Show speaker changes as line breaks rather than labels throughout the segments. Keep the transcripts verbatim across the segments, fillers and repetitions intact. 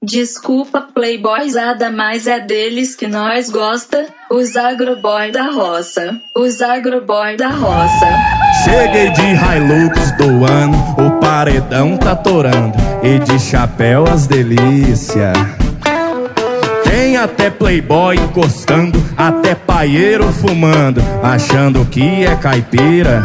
Desculpa, playboyzada, mas é deles que nós gosta. Os agroboy da roça, os agroboy da roça.
Cheguei de Hilux do ano, o paredão tá torando, e de chapéu as delícia. Tem até playboy encostando, até paieiro fumando, achando que é caipira.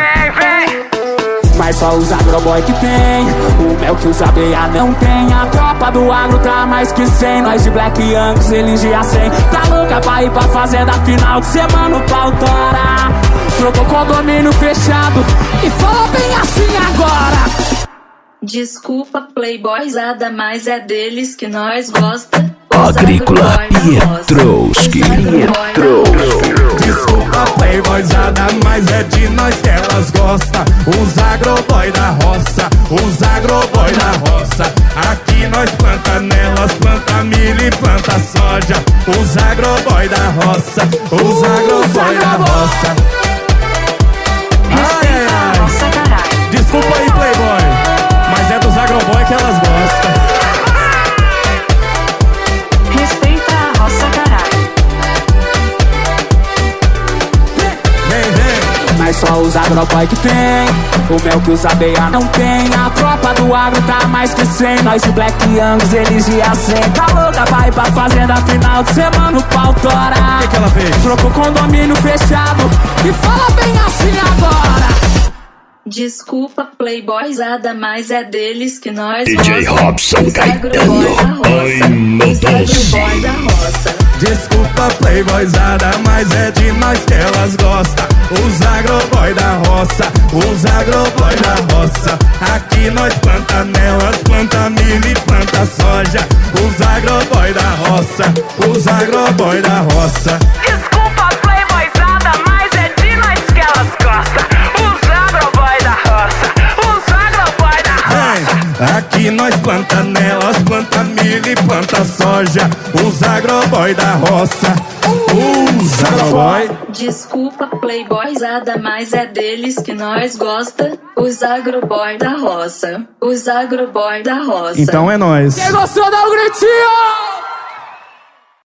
Mas só os agroboy que tem o mel que os abelha não tem. A tropa do agro tá mais que cem. Nós de Black Angus, eles de A cem. Tá louca pra ir pra fazenda final de semana o pau tora. Trocou condomínio fechado e falou bem assim agora.
Desculpa, playboyzada, mas é deles que nós gosta.
Agrícola Pietrowski.
Desculpa, playboyzada, mas é de nós que elas gostam. Os agroboy da roça, os agroboy da roça. Aqui nós planta nelas, planta milho e planta soja. Os agroboy da roça, os agroboy da roça. Ai, ai, ai. Desculpa aí, playboy, mas é dos agroboy que elas gostam.
Mas só os agroboy que tem o mel que os abelha não tem. A tropa do agro tá mais que cem. Nós de Black Angus, eles de A cem. Tá louca pra ir pra fazenda final de semana o pau tora.
O que que ela fez?
Trocou condomínio fechado e fala bem assim agora.
Desculpa, playboyzada, mas é deles que nós
D J Robson Caetano. Ai, meu Deus.
Desculpa, playboyzada, mas é de nós que elas gostam. Os agroboy da roça, os agroboy da roça. Aqui nós planta nelas, planta milho e planta soja. Os agroboy da roça, os agroboy da roça.
Desculpa, playboyzada, mas é de nós que elas gostam. Os agroboy da roça, os agroboy da roça.
Aqui nós planta nelas, planta milho e planta soja. Os agroboy da roça, os agroboy.
Desculpa, playboyzada, mas é deles que nós gosta. Os agroboy da roça, os agroboy da roça.
Então é nóis.
Quem gostou dá um gritinho!